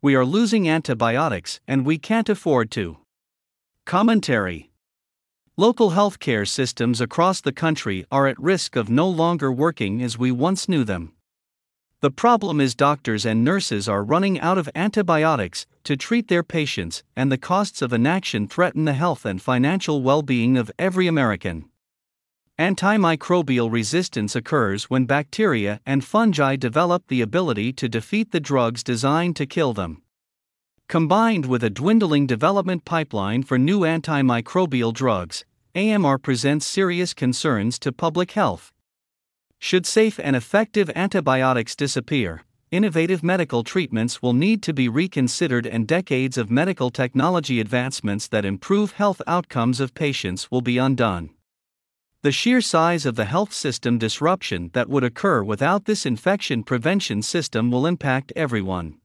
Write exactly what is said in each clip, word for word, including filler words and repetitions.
We are losing antibiotics and we can't afford to. Commentary. Local healthcare systems across the country are at risk of no longer working as we once knew them. The problem is doctors and nurses are running out of antibiotics to treat their patients, and the costs of inaction threaten the health and financial well-being of every American. Antimicrobial resistance occurs when bacteria and fungi develop the ability to defeat the drugs designed to kill them. Combined with a dwindling development pipeline for new antimicrobial drugs, A M R presents serious concerns to public health. Should safe and effective antibiotics disappear, innovative medical treatments will need to be reconsidered, and decades of medical technology advancements that improve health outcomes of patients will be undone. The sheer size of the health system disruption that would occur without this infection prevention system will impact everyone.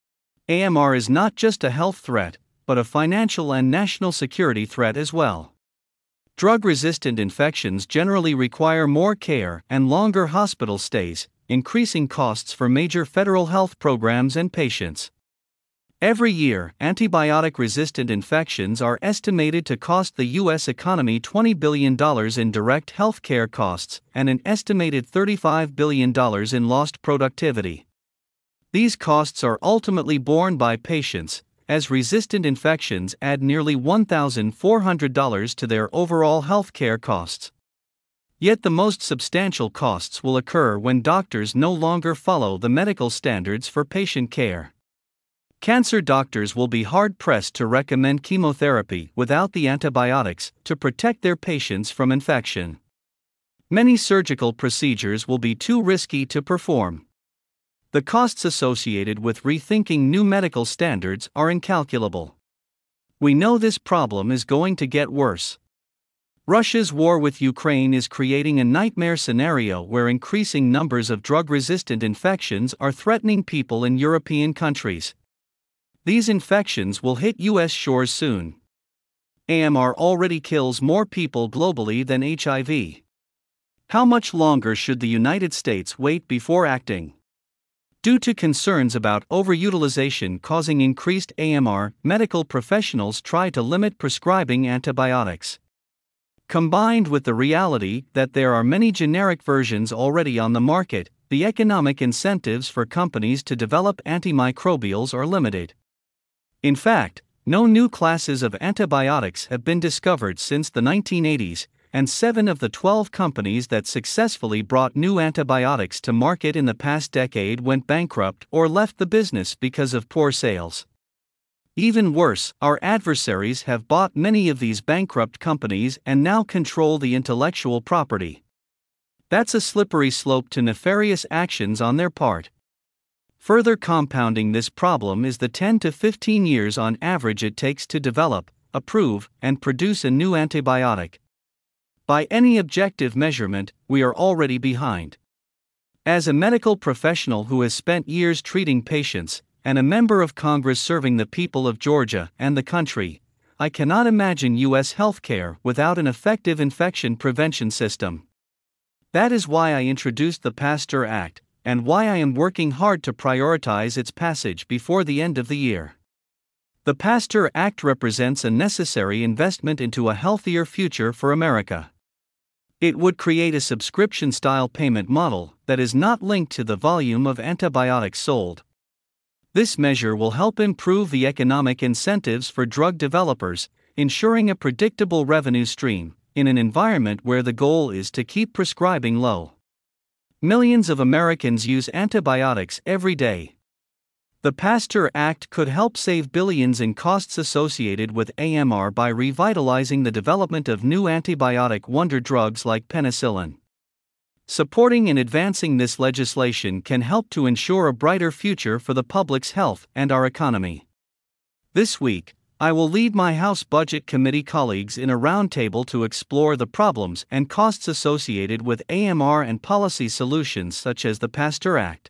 A M R is not just a health threat, but a financial and national security threat as well. Drug-resistant infections generally require more care and longer hospital stays, increasing costs for major federal health programs and patients. Every year, antibiotic-resistant infections are estimated to cost the U S economy twenty billion dollars in direct healthcare costs and an estimated thirty-five billion dollars in lost productivity. These costs are ultimately borne by patients, as resistant infections add nearly one thousand four hundred dollars to their overall healthcare costs. Yet the most substantial costs will occur when doctors no longer follow the medical standards for patient care. Cancer doctors will be hard-pressed to recommend chemotherapy without the antibiotics to protect their patients from infection. Many surgical procedures will be too risky to perform. The costs associated with rethinking new medical standards are incalculable. We know this problem is going to get worse. Russia's war with Ukraine is creating a nightmare scenario where increasing numbers of drug-resistant infections are threatening people in European countries. These infections will hit U S shores soon. A M R already kills more people globally than H I V. How much longer should the United States wait before acting? Due to concerns about overutilization causing increased A M R, medical professionals try to limit prescribing antibiotics. Combined with the reality that there are many generic versions already on the market, the economic incentives for companies to develop antimicrobials are limited. In fact, no new classes of antibiotics have been discovered since the nineteen eighties, and seven of the twelve companies that successfully brought new antibiotics to market in the past decade went bankrupt or left the business because of poor sales. Even worse, our adversaries have bought many of these bankrupt companies and now control the intellectual property. That's a slippery slope to nefarious actions on their part. Further compounding this problem is the ten to fifteen years on average it takes to develop, approve, and produce a new antibiotic. By any objective measurement, we are already behind. As a medical professional who has spent years treating patients, and a member of Congress serving the people of Georgia and the country, I cannot imagine U S healthcare without an effective infection prevention system. That is why I introduced the PASTEUR Act, and why I am working hard to prioritize its passage before the end of the year. The PASTEUR Act represents a necessary investment into a healthier future for America. It would create a subscription-style payment model that is not linked to the volume of antibiotics sold. This measure will help improve the economic incentives for drug developers, ensuring a predictable revenue stream, in an environment where the goal is to keep prescribing low. Millions of Americans use antibiotics every day. The PASTEUR Act could help save billions in costs associated with A M R by revitalizing the development of new antibiotic wonder drugs like penicillin. Supporting and advancing this legislation can help to ensure a brighter future for the public's health and our economy. This week, I will lead my House Budget Committee colleagues in a roundtable to explore the problems and costs associated with A M R and policy solutions such as the PASTEUR Act.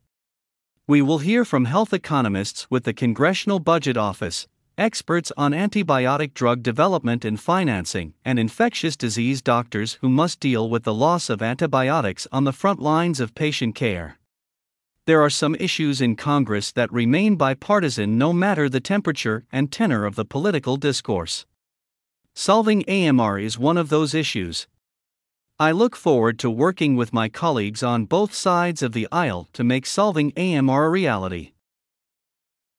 We will hear from health economists with the Congressional Budget Office, experts on antibiotic drug development and financing, and infectious disease doctors who must deal with the loss of antibiotics on the front lines of patient care. There are some issues in Congress that remain bipartisan no matter the temperature and tenor of the political discourse. Solving A M R is one of those issues. I look forward to working with my colleagues on both sides of the aisle to make solving A M R a reality.